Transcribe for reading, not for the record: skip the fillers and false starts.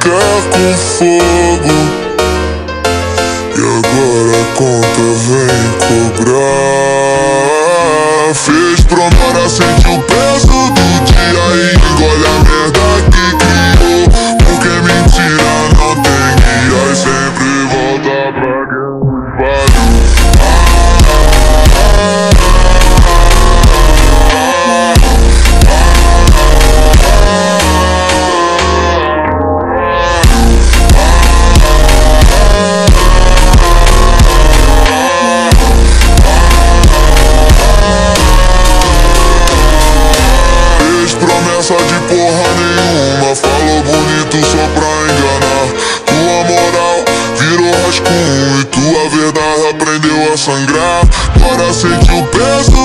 brincar com fogo, e agora a conta vem cobrar. Fez promessa, sente o peso do dia e engole a merda que criou. Porque mentira não tem guia e sempre volta pra quem falhou. Promessa de porra nenhuma, falou bonito só pra enganar. Tua moral virou rascunho e tua verdade aprendeu a sangrar. Agora sente o peso